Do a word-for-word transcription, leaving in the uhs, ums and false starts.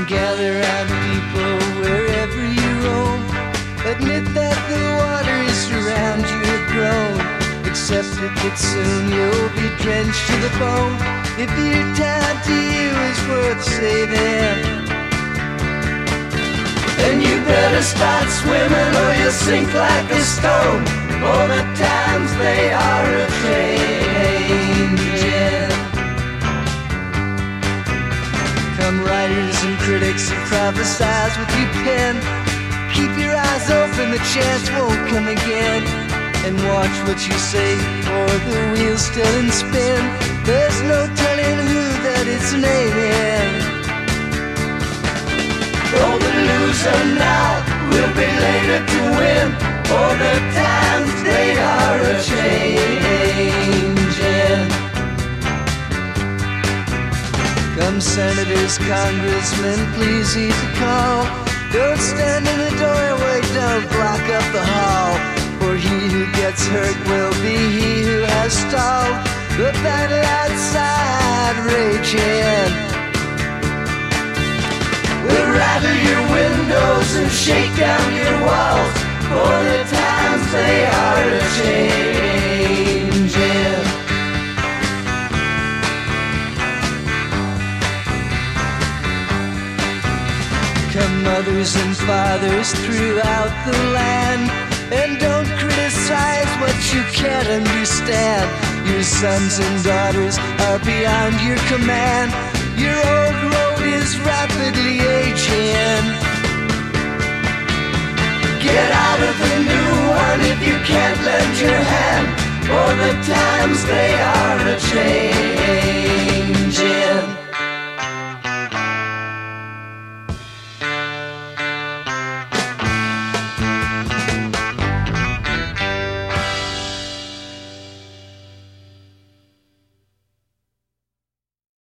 gather round people wherever you roam. Admit that the waters around you have grown. Accept it that soon you'll be drenched to the bone. If your time to you is worth saving, then you better start swimming or you'll sink like a stone. For the times they are a-changing. Come writers and critics and prophesize with your pen. Keep your eyes open, the chance won't come again. And watch what you say, for the wheel's still in spin. There's no telling who that it's naming. For the loser now will be later to win. For the times they are a-changing. Come senators, congressmen, please heed the call. Don't stand in the doorway, don't block up the hall. For he who gets hurt will be he who has stalled the battle outside raging. We'll rattle your windows and shake down your walls. For the times they are a-changing. Come mothers and fathers throughout the land, and don't criticize what you can't understand. Your sons and daughters are beyond your command. Your old road is rapidly aging. Get out of the new one if you can't lend your hand. For the times they